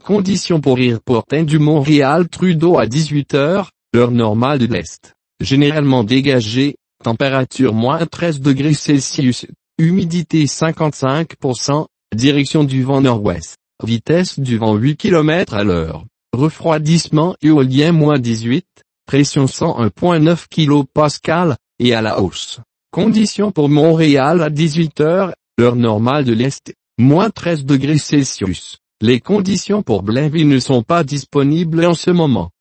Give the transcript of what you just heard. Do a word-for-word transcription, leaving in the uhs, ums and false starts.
conditions pour Airportin du Montréal-Trudeau à dix-huit heures, heure normale de l'Est. Généralement dégagé, température moins treize degrés Celsius, humidité cinquante-cinq pour cent, direction du vent nord-ouest, vitesse du vent huit kilomètres à l'heure, refroidissement éolien moins dix-huit, pression cent un virgule neuf kilopascales, et à la hausse. Conditions pour Montréal à dix-huit heures, heure normale de l'Est, moins treize degrés Celsius. Les conditions pour Blainville ne sont pas disponibles en ce moment.